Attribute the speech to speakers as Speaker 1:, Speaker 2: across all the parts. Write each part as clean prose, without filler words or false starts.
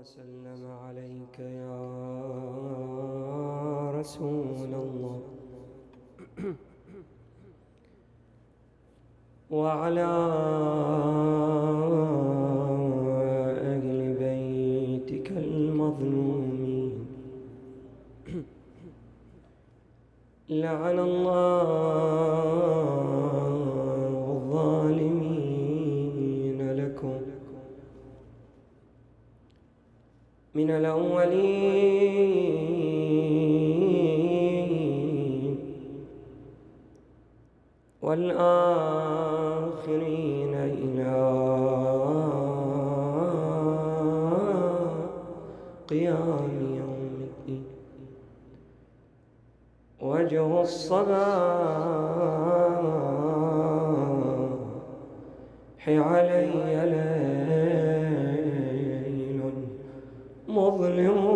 Speaker 1: وسلم عليك يا رسول الله وعلى أهل بيتك المظلومين. لعن الله الظالمين لكم من الأولين والآخرين إلى قيام يوم الدين. وجه الصباح علي ليل مظلم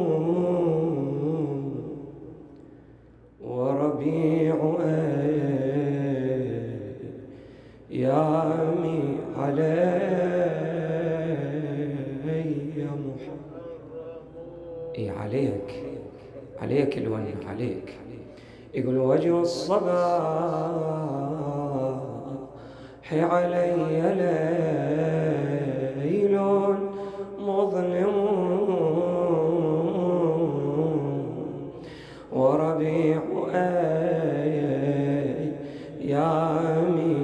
Speaker 1: وربيع أيامي علي محمد. عليك الون عليك. يقول وجه الصباح علي ليل مظلم وربيع أيامي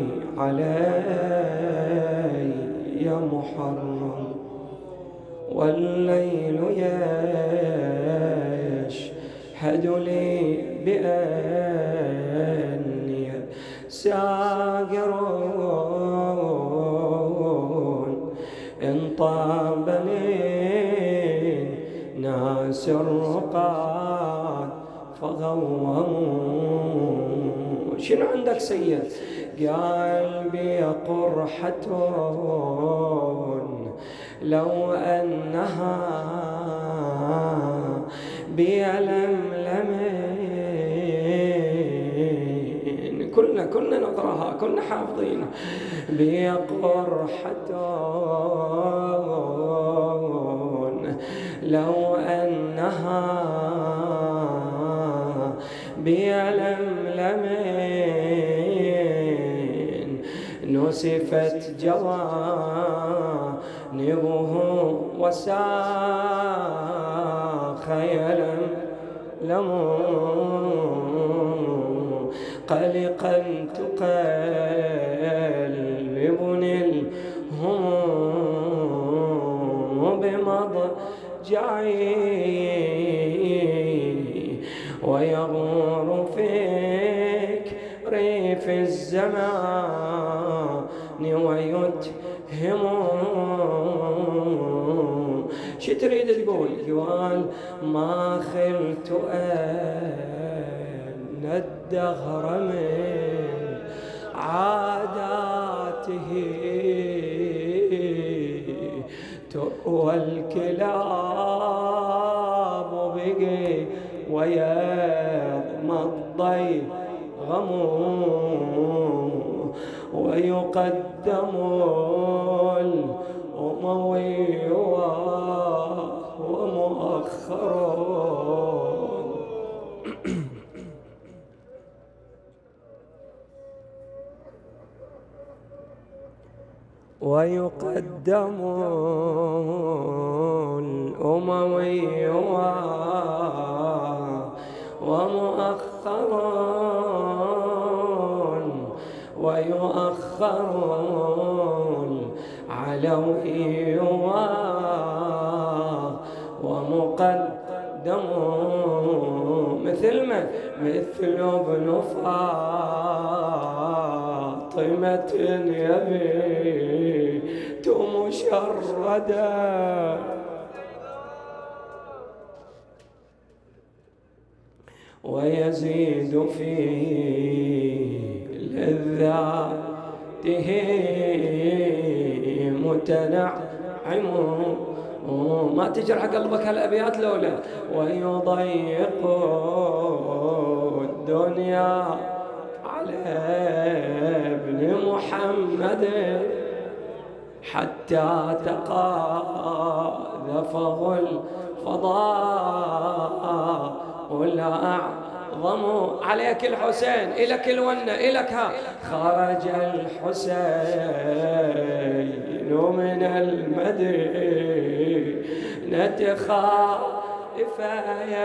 Speaker 1: علي محرم والليل يشهد لي بأني ساقرون إن طاب لي ناس الرقاد فغوموا. شنو عندك سيد؟ قلبي قرحة لو أنها بيلملمين. كلنا نقرأها، كلنا حافظين. بقرحة لو أنها بيلملمين نسفت جوانبه وساخ يلملم قلقا تقلبني الهموم بمضجعي ويغور فكري في الزمان ويتهم. شي تريد تقول؟ قال ما خلت أن الدهر من عاداته تؤوى الكلاب بقي ويضمضي غمو ويقدم الأموي ومؤخر ويقدم الأموي ومؤخر ويؤخر العلوي ومقدم مثل ابن فاطمة يبيت مشردا ويزيد في لذاته متنعم. ما تجرح قلبك هالأبيات لولا ويضيق الدنيا على ابن محمد حتى تقاذف شرفه الفضاء والأعظم. عليك الحسين، إلك الونة، إلك ها. خرج الحسين من المدينة خائفا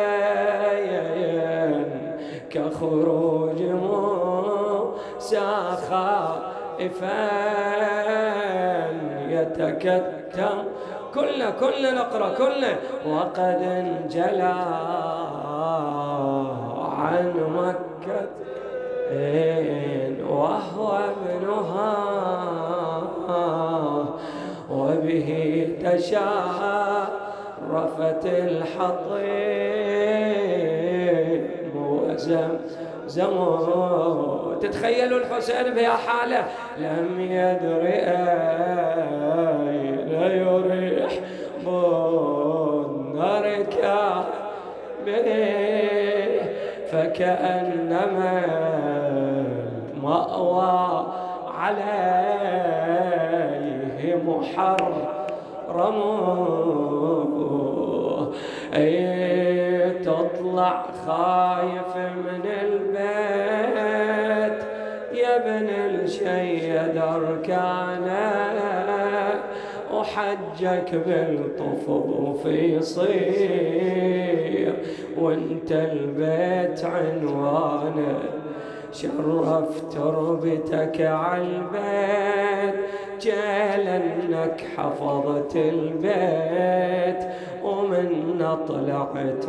Speaker 1: كخروج موسى خائفا يتكتم. كلنا نقرأ كلنا. وقد انجلى عن مكة وهو ابنها وبه تشرفت الحطيم وزمزم. تتخيلوا الحسين بها حالة لم يدري أين يريح منركا به فكأنما المأوى عليه محرم. أي تطلع خايف من البيت يا ابن الشيد أركانا وحجك بالطفوف يصير وانت البيت عنوانه. شرف تربتك عالبيت جيل انك حفظت البيت ومن طلعت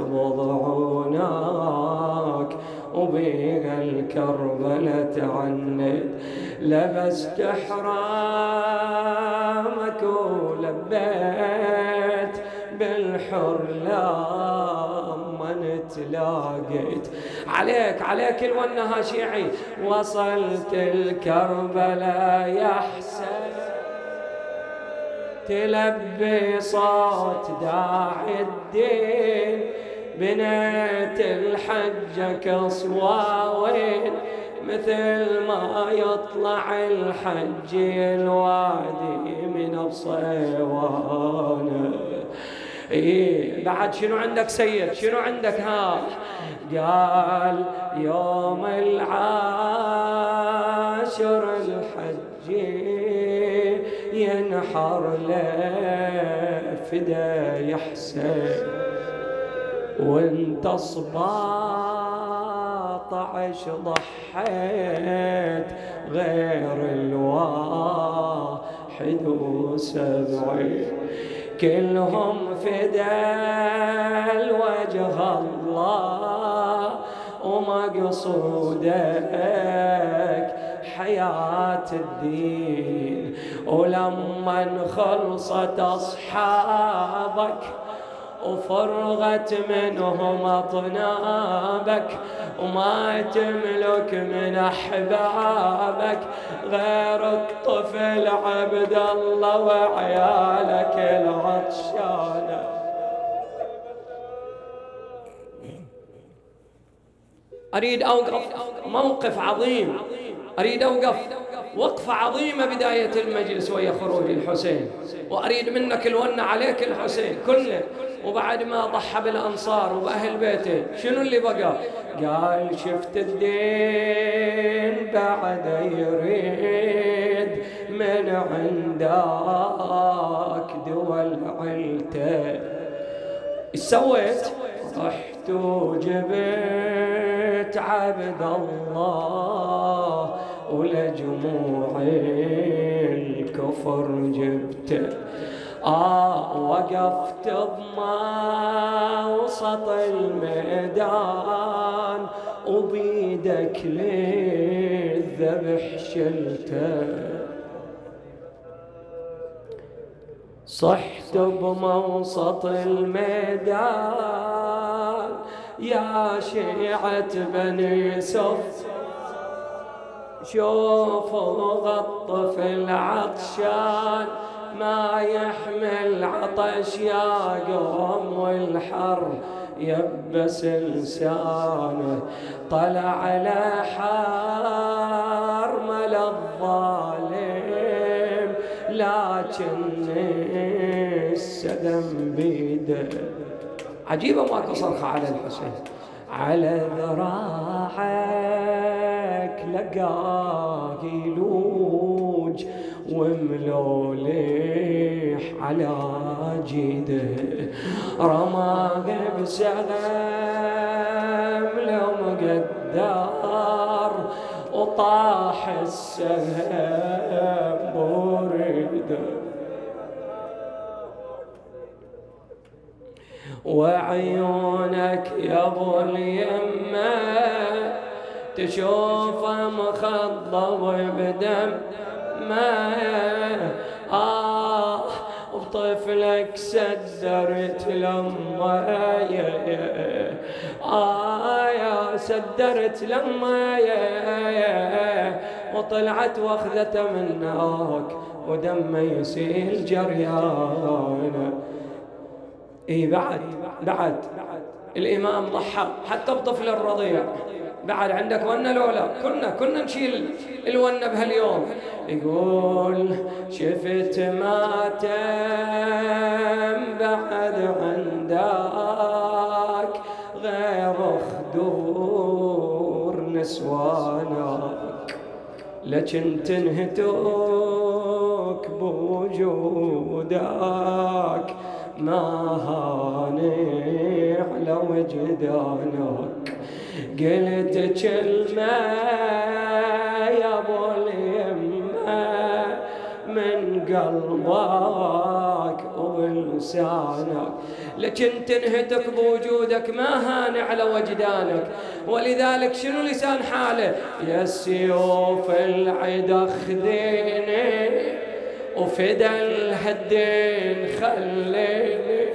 Speaker 1: بضعوناك وبيها الكربلة تعنت. لبست حرامك ولبيت بالحر لما نتلاقيت. عليك الونها شيعي. وصلت الكربلة يا حسين تلبي صوت داعي الدين بنيت الحجة كصواوين مثل ما يطلع الحج الوادي من الصيوان. إيه بعد شنو عندك سيد؟ شنو عندك ها؟ قال يوم العاشر الحج ينحر له فدا يا حسين وانت 17 ضحيت غير 71 كلهم فدا وجه الله ومقصودك حياة الدين. ولما خلصت أصحابك وفرغت منهم أطنابك وما تملك من أحبابك غير الطفل عبد الله وعيالك العطشانة. أريد أوقف موقف عظيم، أريد أوقف وقفة عظيمة بداية المجلس وهي خروج الحسين، وأريد منك الونة عليك الحسين كله. وبعد ما ضحى بالأنصار وبأهل بيته شنو اللي بقى؟ قال شفت الدين بعد يريد من عندك دول عيلته. ايش سويت؟ رحت وجبت عبد الله ولجموع الكفر جبته. وقفت بوسط الميدان وبيدك للذبح شلته. صحت بموسط الميدان يا شيعة بني صف شوفوا الطفل عطشان ما يحمل عطش يا قوم والحر يبس لسانه. طلع على حرمل الظالم لكن السدم بيده. عجيبة ماكو صرخة على الحسين. على ذراعك لقاه يلوج وملوليح على جيده، رماه بسهم لو مقدار وطاح السهم بريده. وعيونك يا ابو اليمه تشوفه مخضب بدم ما وطفلك سدرت لما يا سدرت لما وطلعت واخذته منك ودمه يسيل جريانه. بعد الإمام ضحى حتى بطفل الرضيع. بعد عندك ونة لولا كنا نشيل الونة بهاليوم. يقول شفت ماتم بعد عندك غير خدور نسوانك، لكن تنهتوك بوجودك ما هاني على وجدانك. قلت كلمة يا ابو اليمة من قلبك وبلسانك، لكن تنهتك بوجودك ما هاني على وجدانك. ولذلك شنو لسان حاله؟ يا السيوف العدا خذيني وفدا الهدين خليني.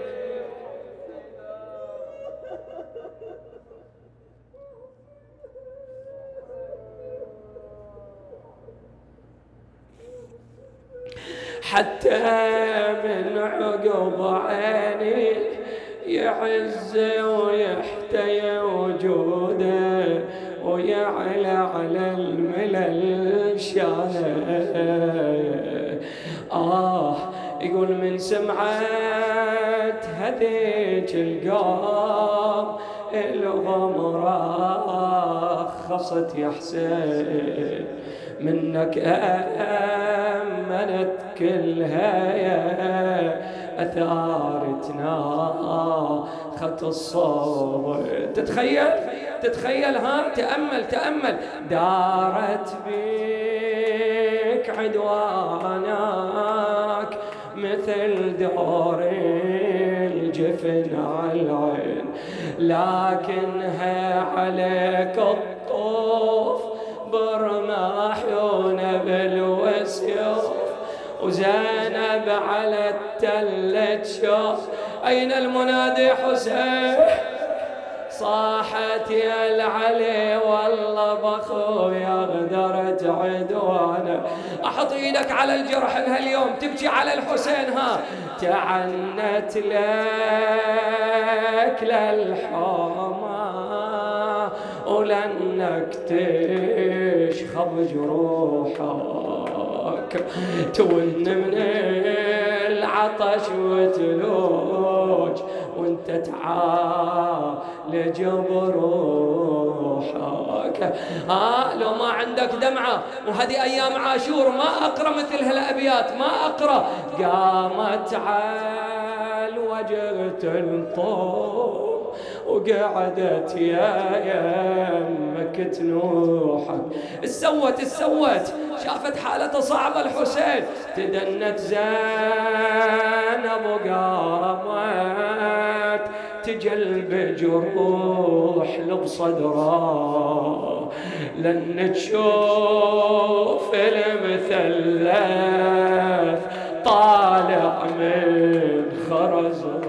Speaker 1: حتى من عقب عيني يعز ويحتي وجوده ويعلى على الملل شانه. يقول من سمعت هذيك القام الغمرة خصت يا حسين، منك أمنت كلها أثارتنا خط الصبر. تتخيل تأمل دارت بيك عدوانك مثل دور الجفن على العين، لكنها عليك الطوف برماحون بالوسيوف وزينب على التل تشوف. أين المنادي حسين؟ صاحت يا العلي والله بخويا غدرت عدوانه. احط ايدك على الجرح بهاليوم تبكي على الحسين. تعنت لك للحومه ولنك تشخب جروحك، تون من العطش وتلوج وانت تعالج بروحك. لو ما عندك دمعة، وهذه أيام عاشور ما أقرأ مثل هالأبيات، ما أقرأ. قامت على الوجه تنطر وقعدت يا يمك تنوحك. السوت شافت حالته صعبة الحسين، تدنت زينب وقامت تجلب جروح بصدره لن تشوف المثلث طالع من خرزه.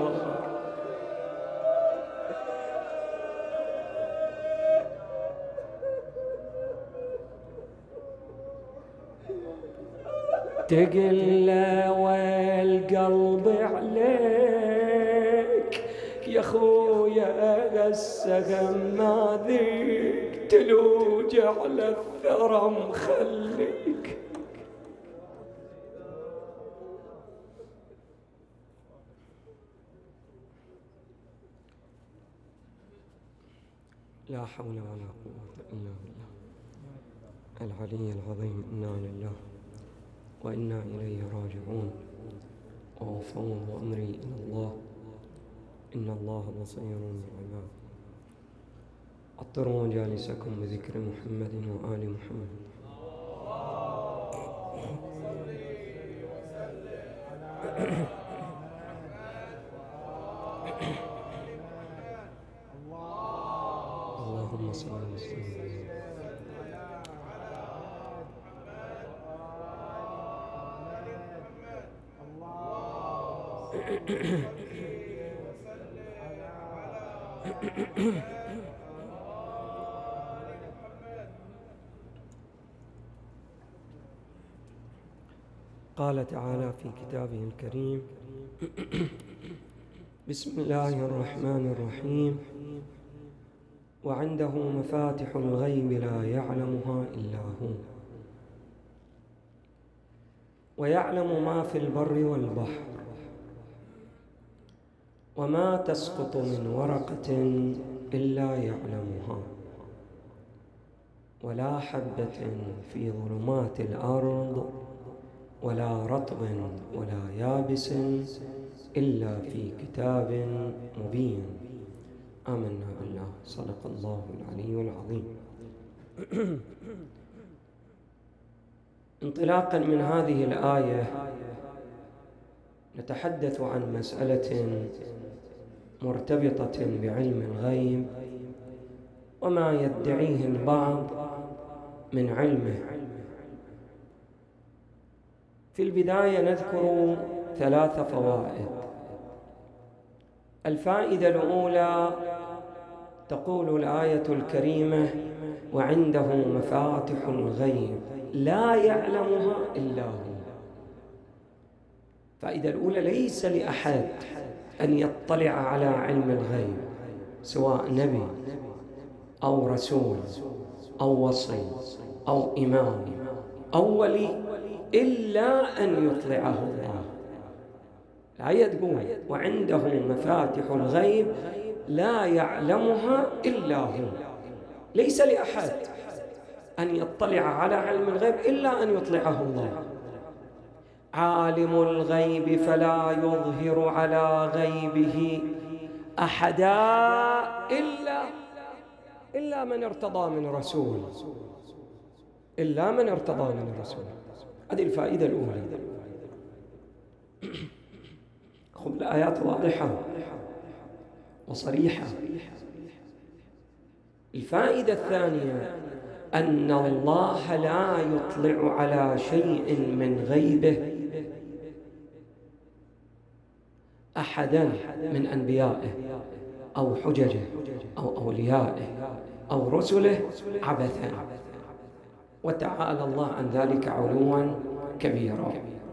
Speaker 1: تقل والقلب عليك يا خويا السهم ما ذيك تلوج على الثرى مخليك.
Speaker 2: لا حول ولا قوة إلا بالله العلي العظيم. إنا لله وإنا إليه راجعون، وأفوض أمري إلى الله، إن الله بصير بالعباد. أطروا مجالسكم بذكر محمد وآل محمد. اللهم صل وسلم. قال تعالى في كتابه الكريم: بسم الله الرحمن الرحيم. وعنده مفاتح الغيب لا يعلمها إلا هو، ويعلم ما في البر والبحر، وما تسقط من ورقة إلا يعلمها، ولا حبة في ظلمات الأرض، ولا رطب ولا يابس إلا في كتاب مبين. آمنا بالله. صدق الله العلي العظيم. انطلاقا من هذه الآية نتحدث عن مسألة مرتبطة بعلم الغيب وما يدعيه البعض من علمه. في البداية نذكر 3 فوائد. الفائدة الأولى تقول الآية الكريمة: وعنده مفاتح الغيب لا يعلمها إلا هو. الفائدة الأولى: ليس لأحد أن يطلع على علم الغيب، سواء نبي أو رسول أو وصي أو إمام أو ولي، إلا أن يطلعه الله. الآية تقول: وعنده مفاتح الغيب لا يعلمها إلا هو. ليس لأحد أن يطلع على علم الغيب إلا أن يطلعه الله. عالم الغيب فلا يظهر على غيبه أحدا إلا من ارتضى من رسول. إلا من ارتضى من رسول. هذه الفائدة الأولى. خذ الآيات واضحة وصريحة. الفائدة الثانية: أن الله لا يطلع على شيء من غيبه أحدا من أنبيائه أو حججه أو أوليائه أو رسله عبثا، وتعالى الله عن ذلك علوا كبيرا.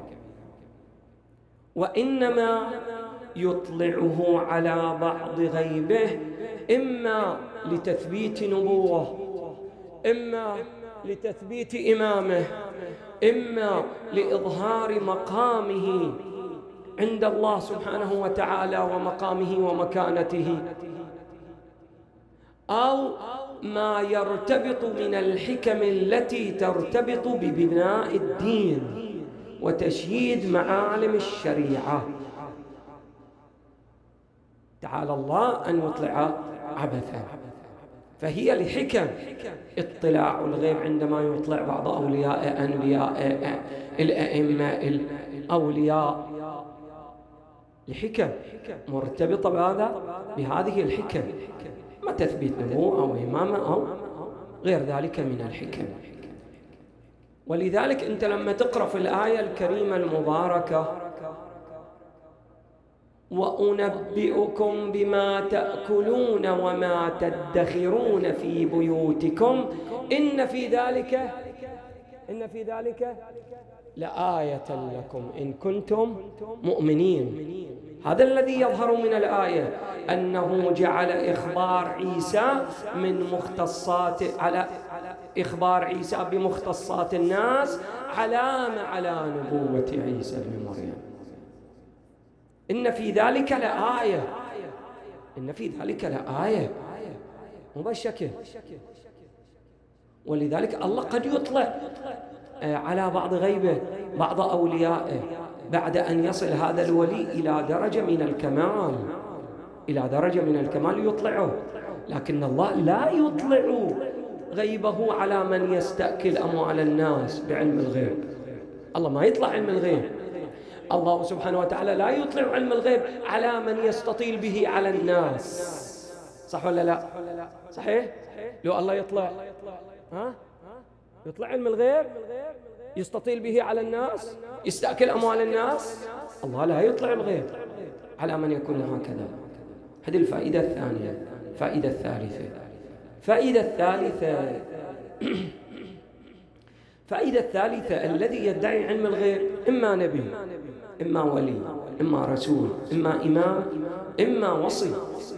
Speaker 2: وإنما يطلعه على بعض غيبه، إما لتثبيت نبوة، إما لتثبيت إمامه، إما لإظهار مقامه عند الله سبحانه وتعالى ومقامه ومكانته، أو ما يرتبط من الحكم التي ترتبط ببناء الدين وتشييد معالم الشريعة. تعالى الله أن يطلع عبثا، فهي لحكم. اطلاع الغيب عندما يطلع بعض أولياء أنبياء الأئمة الأولياء لحكم مرتبطة بهذه الحكم، ما تثبيت نبوة أو إمامة أو غير ذلك من الحكم. ولذلك أنت لما تقرأ في الآية الكريمة المباركة: وأنبئكم بما تأكلون وما تدخرون في بيوتكم إن في ذلك لآية لكم إن كنتم مؤمنين. هذا الذي يظهر من الآية، أنه جعل إخبار عيسى من مختصات على إخبار عيسى بمختصات الناس علامة على نبوة عيسى بن مريم. إن في ذلك لآية، إن في ذلك لآية. مو بالشكل. ولذلك الله قد يطلع على بعض غيبه بعض أوليائه بعد أن يصل هذا الولي إلى درجة من الكمال، إلى درجة من الكمال يطلعه، لكن الله لا يطلع غيبه على من يستأكل أموال الناس بعلم الغيب. الله ما يطلع علم الغيب. الله سبحانه وتعالى لا يطلع علم الغيب على من يستطيل به على الناس. صح ولا لا؟ صحيح؟ لو الله يطلع يطلع علم الغيب يستطيل به على الناس، يستأكل أموال الناس، الله لا يطلع الغيب على من يكون هكذا. هذه الفائدة الثانية. الفائدة الثالثة، فائدة الثالثة الذي يدعي علم الغيب إما نبي، إما ولي، إما رسول، إما إمام، إما وصي.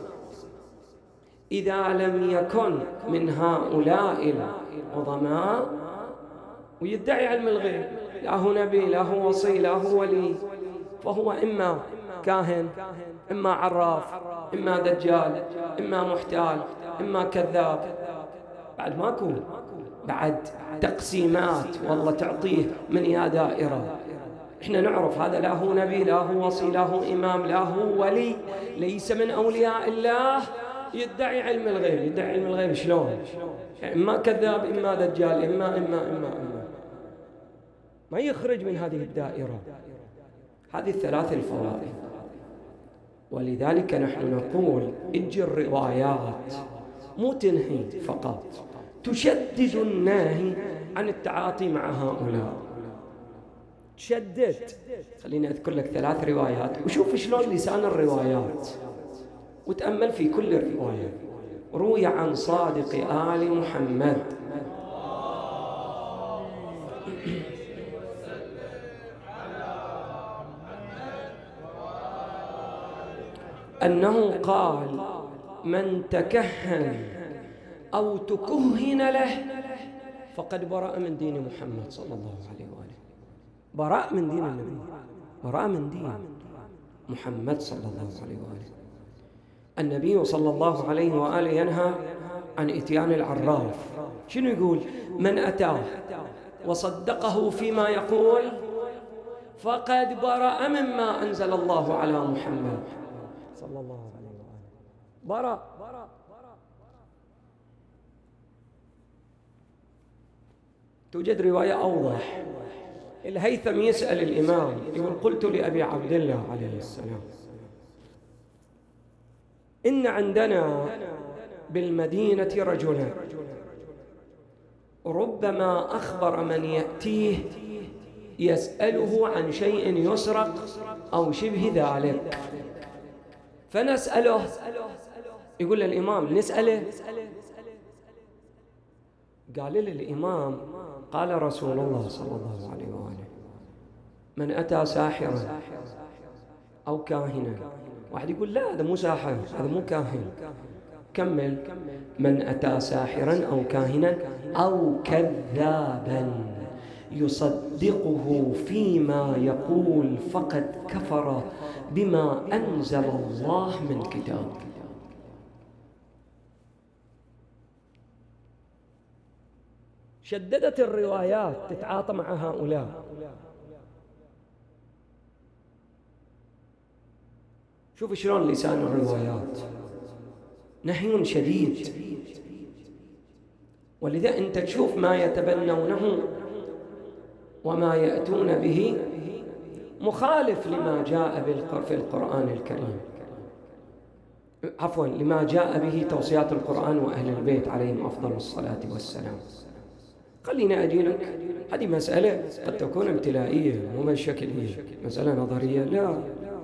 Speaker 2: إذا لم يكن من هؤلاء العظماء ويدعي علم الغيب، لا هو نبي، لا هو وصي، لا هو ولي، فهو إما كاهن، إما عراف، إما دجال، إما محتال، إما كذاب. بعد ماكو بعد تقسيمات والله تعطيه من يا دائرة. إحنا نعرف هذا لا هو نبي، لا هو وصي، لا هو إمام، لا هو ولي، ليس من أولياء الله، يدعي علم الغيب. يدعي علم الغيب شلون؟ إما كذاب، إما دجال، إما ما يخرج من هذه الدائرة. هذه الثلاث الفوائد. ولذلك نحن نقول اجي الروايات مو تنهي فقط، تشدد الناهي عن التعاطي مع هؤلاء. تشدد. خليني أذكر لك 3 روايات وشوف شلون لسان الروايات، وتأمل في كل رواية. روي عن صادق آل محمد أنه قال: من تكهن أو تكهن له فقد برأ من دين محمد صلى الله عليه وآله. براء من دين النبي، براء من دين محمد صلى الله عليه وآله. النبي صلى الله عليه وآله ينهى عن إتيان العراف. شنو يقول؟ من أتاه وصدقه فيما يقول فقد برأ مما أنزل الله على محمد صلى الله عليه وآله. برأ. توجد رواية أوضح. الهيثم يسأل الإمام يقول: قلت لأبي عبد الله عليه السلام: إن عندنا بالمدينة رجلا ربما أخبر من يأتيه يسأله عن شيء يسرق أو شبه ذلك، فنسأله. يقول للإمام: نسأله. قال للإمام: قال رسول الله صلى الله عليه وآله: من أتى ساحرا أو كاهنا. واحد يقول: لا، هذا مو ساحر، هذا مو كاهن. كمل: من أتى ساحرا أو كاهنا أو كذابا يصدقه فيما يقول فقد كفر بما أنزل الله من كتاب. شددت الروايات تتعاطى مع هؤلاء. شوف شلون لسان الروايات، نهي شديد. ولذا أنت تشوف ما يتبنونه وما يأتون به مخالف لما جاء في القرآن الكريم، عفوا لما جاء به توصيات القرآن وأهل البيت عليهم أفضل الصلاة والسلام. خليني أجي لك، هذه مسألة قد تكون ابتلائية مو بالشكل هي مسألة نظرية. لا،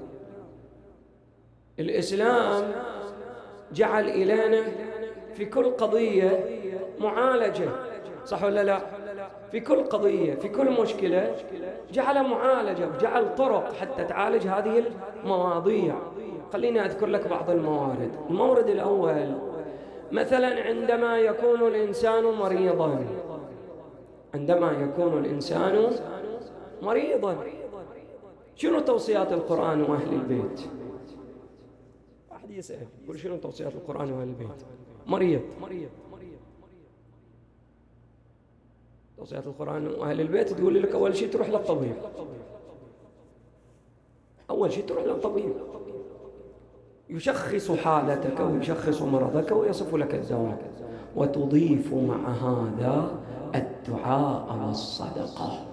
Speaker 2: الإسلام جعل إلينا في كل قضية معالجة، صح ولا لا؟ في كل قضية، في كل مشكلة جعل معالجة، جعل طرق حتى تعالج هذه المواضيع. خليني أذكر لك بعض الموارد. المورد الأول مثلا عندما يكون الإنسان مريضا، عندما يكون الإنسان مريضا، شنو توصيات القرآن وأهل البيت؟ واحد يسأل يقول: شنو توصيات القرآن وأهل البيت؟ مريض. توصيات القرآن وأهل البيت تقول لك أول شيء تروح للطبيب، أول شيء تروح للطبيب يشخص حالتك ويشخص مرضك ويصف لك الدواء، وتضيف مع هذا الدعاء والصدقة.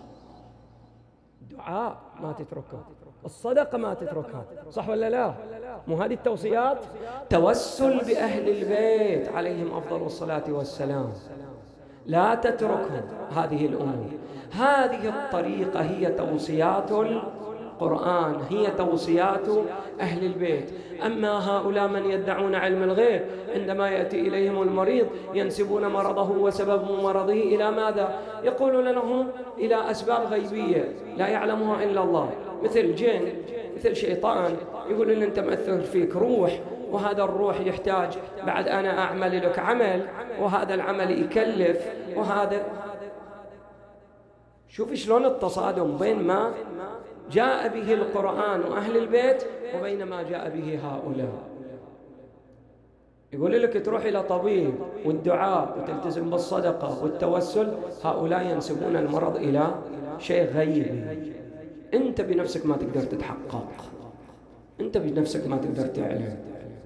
Speaker 2: الدعاء ما تتركه، الصدقة ما تتركها، صح ولا لا؟ مو هذه التوصيات؟ توسل بأهل البيت عليهم أفضل الصلاة والسلام، لا تتركهم هذه الأمور. هذه الطريقة هي توصيات القرآن، هي توصيات أهل البيت. أما هؤلاء من يدعون علم الغيب، عندما يأتي إليهم المريض ينسبون مرضه وسبب مرضه إلى ماذا؟ يقولون لهم إلى أسباب غيبية لا يعلمها إلا الله، مثل جن، مثل شيطان، يقول إن أنت مأثر فيك روح، وهذا الروح يحتاج بعد أنا أعمل لك عمل، وهذا العمل يكلف، وهذا. شوف شلون التصادم بين ما جاء به القرآن وأهل البيت وبين ما جاء به هؤلاء. يقول لك تروح إلى طبيب والدعاء وتلتزم بالصدقة والتوسل، هؤلاء ينسبون المرض إلى شيء غيبي، أنت بنفسك ما تقدر تتحقق، أنت بنفسك ما تقدر تعلم،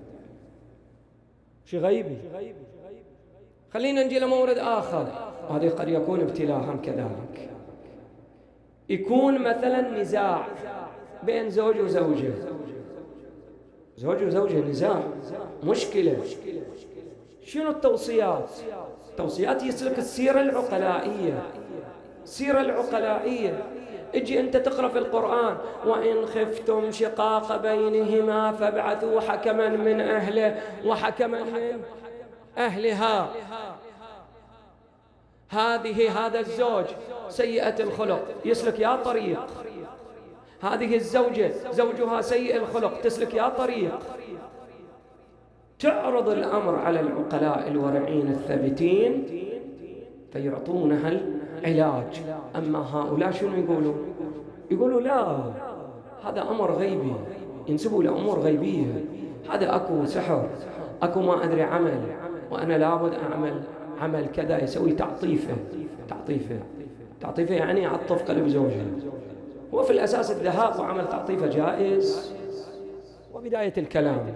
Speaker 2: شيء غيبي. خلينا نجي لمورد آخر، وهذا قد يكون ابتلاء كذلك. يكون مثلا نزاع بين زوج وزوجة، زوج وزوجة نزاع، مشكلة. شنو التوصيات؟ توصيات يسلك السيرة العقلائية، السيرة العقلائية. اجي انت تقرأ في القرآن وإن خفتم شقاق بينهما فابعثوا حكما من أهله وحكما من أهلها. هذا الزوج سيئة الخلق يسلك يا طريق، هذه الزوجة زوجها سيء الخلق تسلك يا طريق. تعرض الأمر على العقلاء الورعين الثابتين فيعطونها العلاج. أما هؤلاء شنو يقولوا؟ يقولوا لا، هذا أمر غيبي، ينسبوا لأمور غيبية، هذا أكو سحر، أكو ما أدري عمل، وأنا لابد أعمل عمل كذا، يسوي تعطيفه يعني يعطف قلب زوجها. هو في الأساس الذهاب وعمل تعطيفه جائز وبداية الكلام.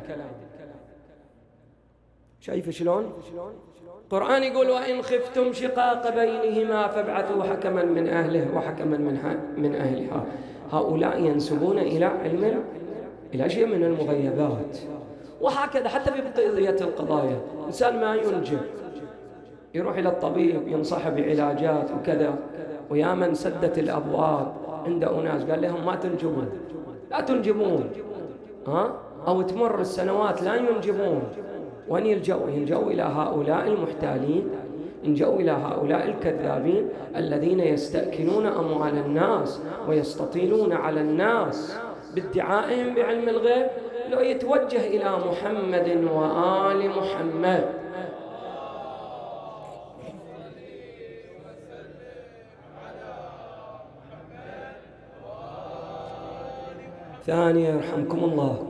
Speaker 2: شايف شلون؟ القرآن يقول وإن خفتم شقاق بينهما فابعثوا حكما من أهله وحكما من أهلها. هؤلاء ينسبون إلى علم، إلى شيء من المغيبات. وهكذا حتى في بقية القضايا، إنسان ما ينجب يروح إلى الطبيب ينصح بعلاجات وكذا، ويا من سدت الأبواب عند أناس قال لهم ما تنجبون، لا تنجبون، أو تمر السنوات لا ينجبون. وأن يلجأوا إلى هؤلاء المحتالين، يلجأوا إلى هؤلاء الكذابين الذين يستأكلون أموال الناس ويستطيلون على الناس بادعائهم بعلم الغيب. لو يتوجه إلى محمد وآل محمد. ثانية يرحمكم الله،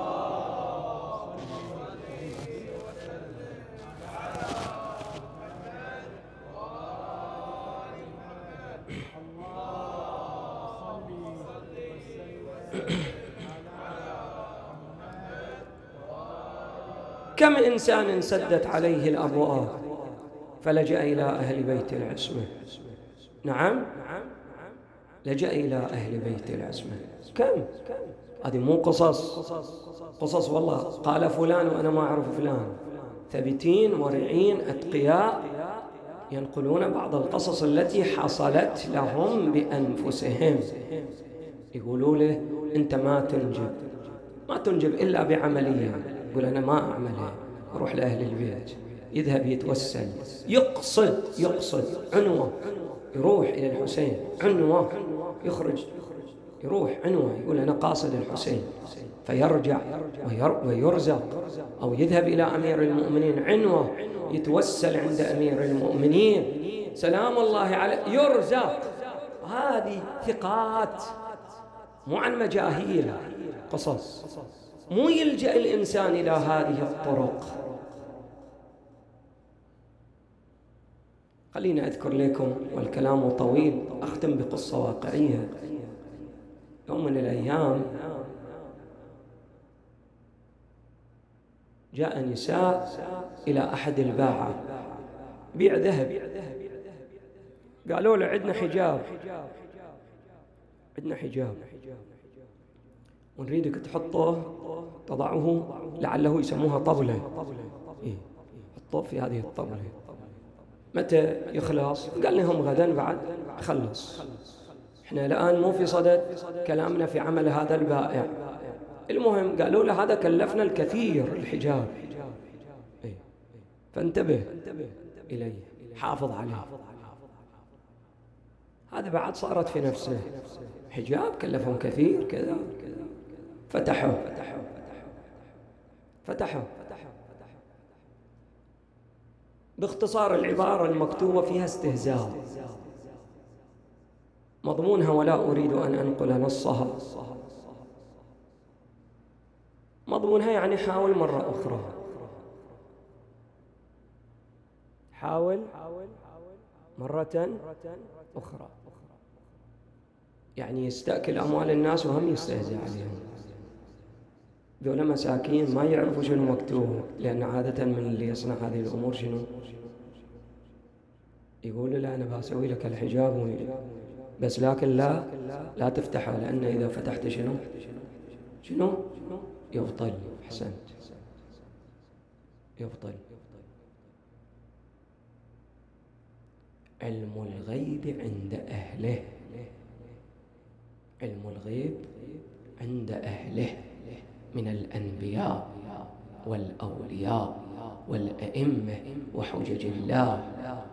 Speaker 2: كم إنسان سدت عليه الأبواب فلجأ إلى أهل بيت العصمة. نعم، لجأ إلى أهل بيت العصمة. كم؟ هذه مو قصص والله قال فلان وأنا ما أعرف فلان، ثابتين ورعين أتقياء ينقلون بعض القصص التي حصلت لهم بأنفسهم. يقولوا له أنت ما تنجب إلا بعملية. يقول أنا ما أعملها، أروح لأهل البيت، يذهب يتوسل، يقصد عنوة، يروح إلى الحسين عنوة، يخرج يروح عنوة، يقول أنا قاصد الحسين، فيرجع ويرزق. أو يذهب إلى أمير المؤمنين عنوة، يتوسل عند أمير المؤمنين سلام الله عليه، يرزق. هذه ثقات، مو عن مجاهيل، قصص. مو يلجأ الإنسان إلى هذه الطرق، خليني أذكر لكم والكلام طويل، أختم بقصة واقعية. يوم من الأيام جاء نساء إلى أحد الباعة بيع ذهب، قالوا له عندنا حجاب، عندنا حجاب ونريدك تحطه، تضعه لعله يسموها طبلة، إيه؟ حطوه في هذه الطبلة. متى يخلص؟ قال لهم غدا بعد خلص، احنا الآن مو في صدد كلامنا في عمل هذا البائع. المهم قالوا له هذا كلفنا الكثير الحجاب، إيه؟ فانتبه إليه، حافظ عليه. هذا بعد صارت في نفسه حجاب كلفهم كثير كذا. فتحوا باختصار العبارة المكتوبة فيها استهزاء، مضمونها ولا أريد أن أنقل نصها. مضمونها يعني حاول مرة أخرى، حاول مرة أخرى، يعني يستأكل أموال الناس وهم يستهزئ عليهم. ذولا مساكين ما يعرفوا شنو مكتوب، لأن عادة من اللي يصنع هذه الأمور شنو يقول لا أنا بسوي لك الحجاب بس، لكن لا تفتحها، لأن إذا فتحت شنو يبطل. أحسنت، يبطل. علم الغيب عند أهله، علم الغيب عند أهله من الأنبياء والأولياء والأئمة وحجج الله،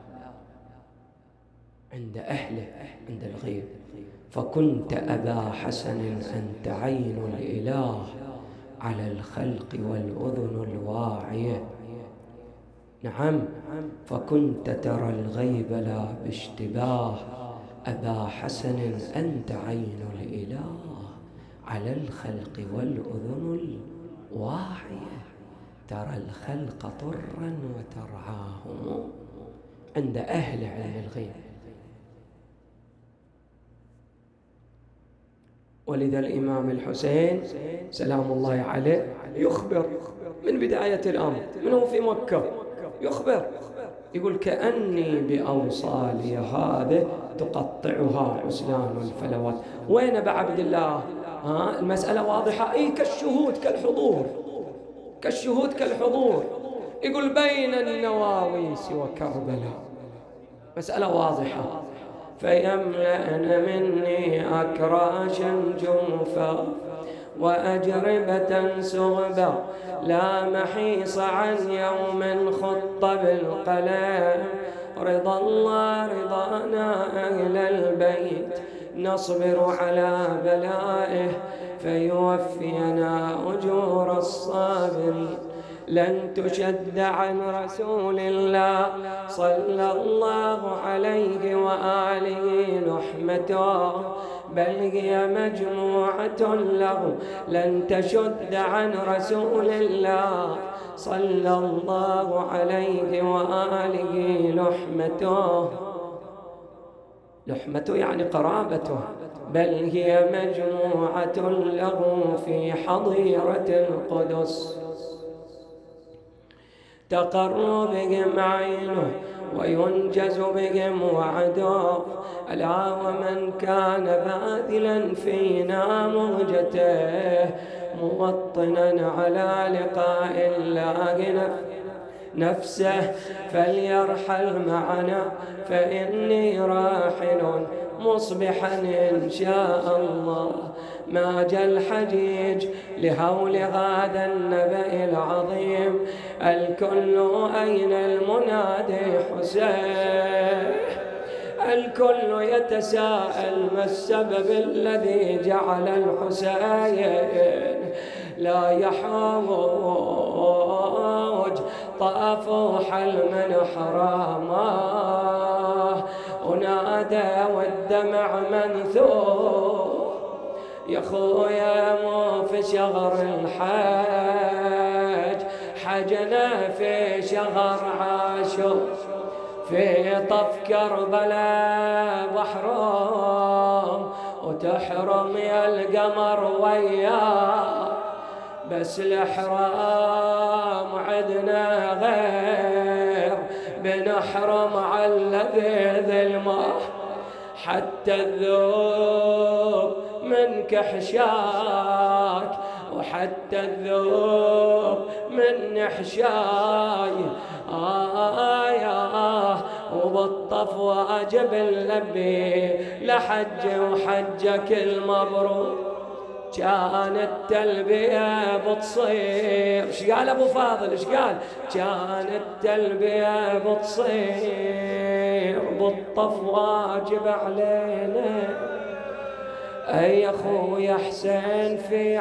Speaker 2: عند أهله، عند الغيب. فكنت أبا حسن أنت عين الإله على الخلق والأذن الواعية. نعم، فكنت ترى الغيب لا باشتباه، أبا حسن أنت عين الإله على الخلق والأذن الواعية، ترى الخلق طرا وترعاهم. عند أهل علم الغيب. ولذا الإمام الحسين سلام الله عليه يخبر من بداية الأمر، من هو في مكة يخبر، يقول كأني بأوصالي هذه تقطعها عسلان الفلوات. وين أبا عبد الله؟ المسألة واضحة، أي كالشهود كالحضور، كالشهود كالحضور. يقول بين النواويس وكربلاء، مسألة واضحة. فيملأن مني أكراشا جوفا وأجربة سغبا، لا محيص عن يوم خط بالقلم، رضا الله رضانا أهل البيت، نصبر على بلائه فيوفينا أجور الصابرين. لن تشد عن رسول الله صلى الله عليه وآله لحمته، بل هي مجموعة له. لن تشد عن رسول الله صلى الله عليه وآله لحمته، لحمته يعني قرابته، بل هي مجموعة له في حظيرة القدس، تقر بهم عينه وينجز بهم وعده. ألا ومن كان باذلا فينا مهجته، موطنا على لقاء الله نفسه، فليرحل معنا فإني راحل مصبحا إن شاء الله. ما جاء الحجيج لهول هذا النبأ العظيم، الكل أين المنادي حسين، الكل يتساءل ما السبب الذي جعل الحسين لا يحوج طافوا حلما حراما، ونادى والدمع منثور يا خويا مو في شهر الحج، حجنا في شهر عاشور، في طف كربلاء بحرام وتحرم يا القمر وياه، بس الحرام عدنا غير بنحرم على لذيذ الماء، حتى الذوب من كحشاك وحتى الذوب من نحشاي. وبالطف واجب اللبي لحج وحجك المبروك، كانت تلبية بتصير. ايش قال ابو فاضل؟ ايش قال؟ كانت تلبية بتصير بالطف واجب علينا. اي اخويا حسين في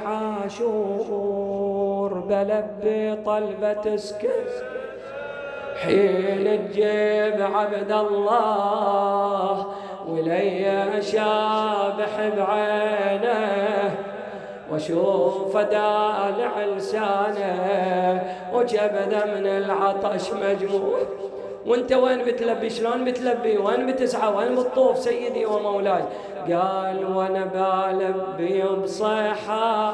Speaker 2: عاشور بلبي طلبة سكت، حين تجيب عبد الله ولي شابح بعينه، واشوف دالع لسانه وجبده من العطش مجموع. وانت وين بتلبي؟ شلون بتلبي؟ وين بتسعى؟ وين بتطوف سيدي ومولاي؟ قال وانا بلبي بصيحة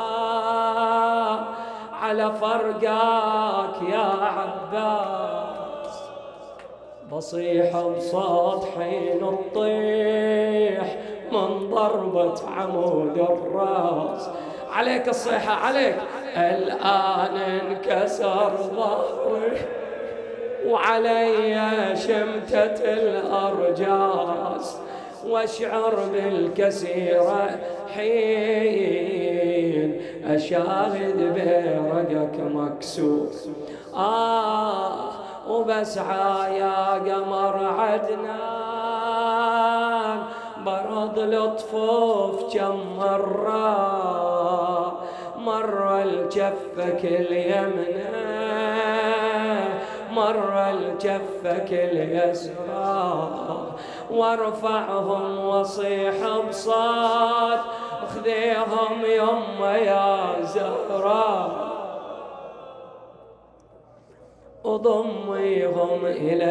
Speaker 2: على فرقاك يا عباس، بصيح بصوت حين تطيح من ضربة عمود الراس. عليك الصيحة عليك. الآن انكسر ظهري وعلي شمتة الأرجاس، واشعر بالكسيرة حين أشاهد برقك مكسور. وبسعى يا قمر عدنان برض لطفوف كم مرة لجفك اليمنى مرة لجفك اليسرى، وارفعهم واصيح بصوت خذيهم يما يا زهراء، وضميهم إلى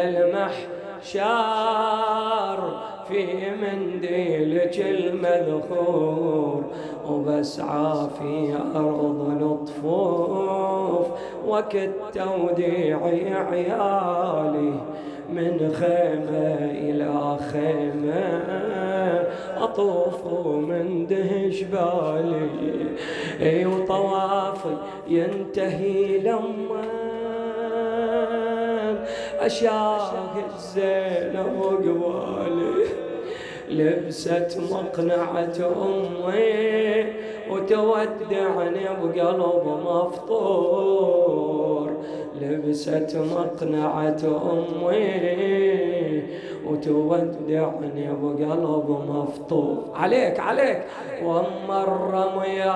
Speaker 2: المحشار في منديلك المذخور، وبسعى في أرض لطفوف وقت توديعي عيالي، من خيمة إلى خيمة أطوف من دهش بالي، وطوافي ينتهي لما أشاهد زينب وقوالي، لبست مقنعة أمي وتودعني بقلب مفطور، لبست مقنعة أمي وتودعني بقلب مفطور. عليك عليك. ومرم يا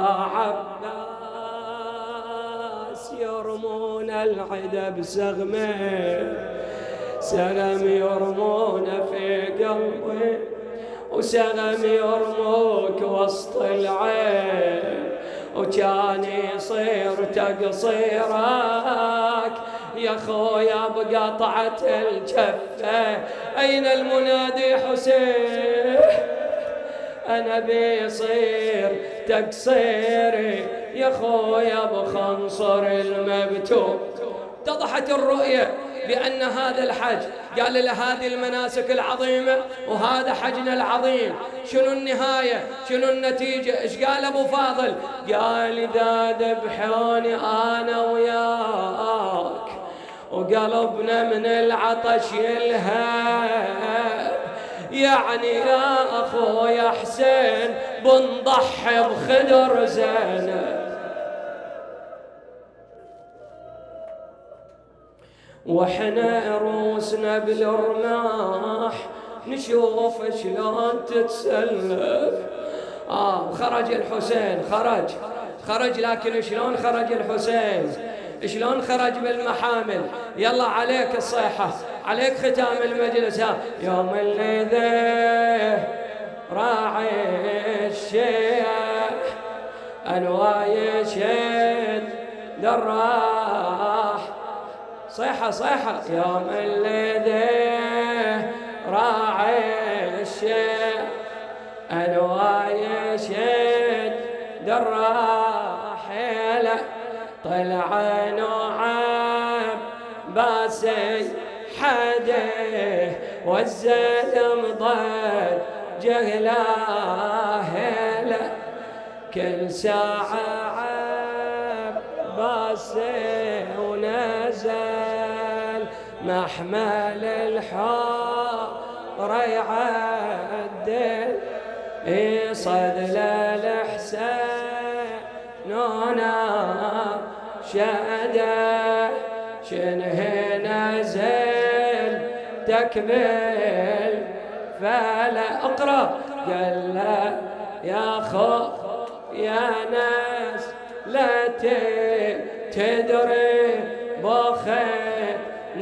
Speaker 2: عباس يرمون العدا بسغمه، سغم يرمون في قلبي وسغم يرموك وسط العين، وكان يصير تقصيرك يا خويا بقطعة الجفة. أين المنادي حسين؟ أنا بيصير تقصيري يا خويا بخنصر المبتوب. اتضحت الرؤية بأن هذا الحج، قال له هذه المناسك العظيمة وهذا حجنا العظيم، شنو النهاية؟ شنو النتيجة؟ إيش قال أبو فاضل؟ قال إذا ذبحوني أنا وياك وقلبنا من العطش يلهب، يعني يا أخويا حسين بنضحي بخدر زينب، وحنا روسنا بالرماح نشوف شلون تتسلف. خرج الحسين، خرج لكن شلون خرج الحسين؟ شلون خرج بالمحامل؟ يلا عليك الصيحة، عليك ختام المجلس. يوم اللي ذه راعي الشيخ أنواي شد دراح، صيحة يوم اللي ذه راعي الشيخ أنواي شد الراحلة طلع نوعب باسي حده والزلم ضد جهلاهله كل ساعة عباسي ونزل محمل الحار يعدل صد للحسين نونا شده شنه نزل تكبل فلا اقرأ قال له يا خو يا ناس لا تدري بخير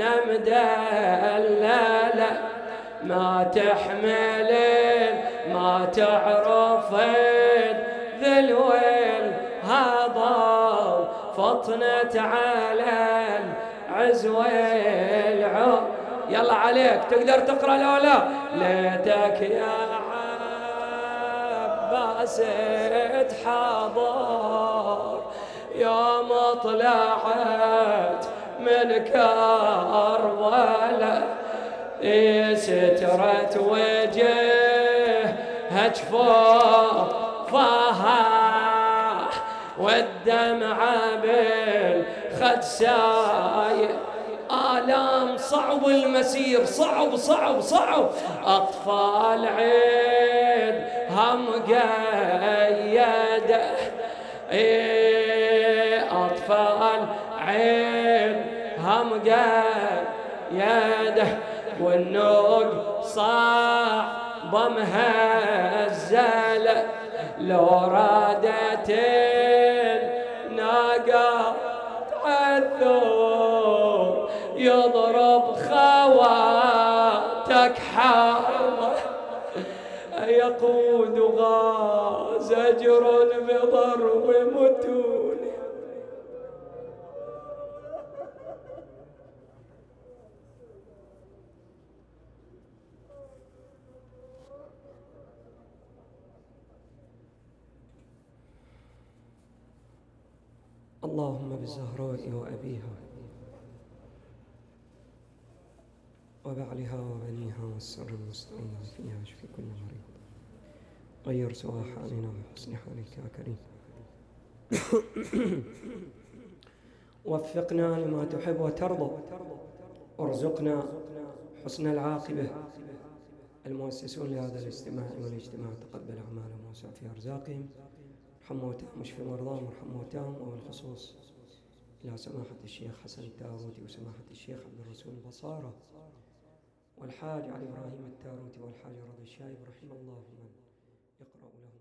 Speaker 2: نمدلل ما تحملين ما تعرفين ذلويل هذا فطنت على العزويل يلا عليك تقدر تقرأ لولا ليتك يا عباس تحاضر يوم طلعت من كربلاء سترت وجهها جفوفها والدمعة بالخد سايل آلام صعب المسير صعب أطفال عيد هم قيادة أطفال عيد هم قيادة والنوق صعب مهزلة لو رادت الناقة تعذر يضرب خواتك حرة يقود غاز أجر بضرب متون اللهم بالزهراء وأبيها وبعلها وبنيها والسر المستعين فيها اشفي كل مريض غير سوى حالنا بحسن حالك يا كريم وفقنا لما تحب وترضى وارزقنا حسن العاقبة المؤسسون لهذا الاجتماع والاجتماع تقبل أعمالهم ووسع في أرزاقهم ارحم موتاهم واشف مرضاهم وارحم موتاهم وبالخصوص إلى سماحة الشيخ حسن التاروتي وسماحة الشيخ عبد الرسول البصارة والحاج علي إبراهيم التاروتي والحاج رضي الشايب رحم الله من يقرأ لهم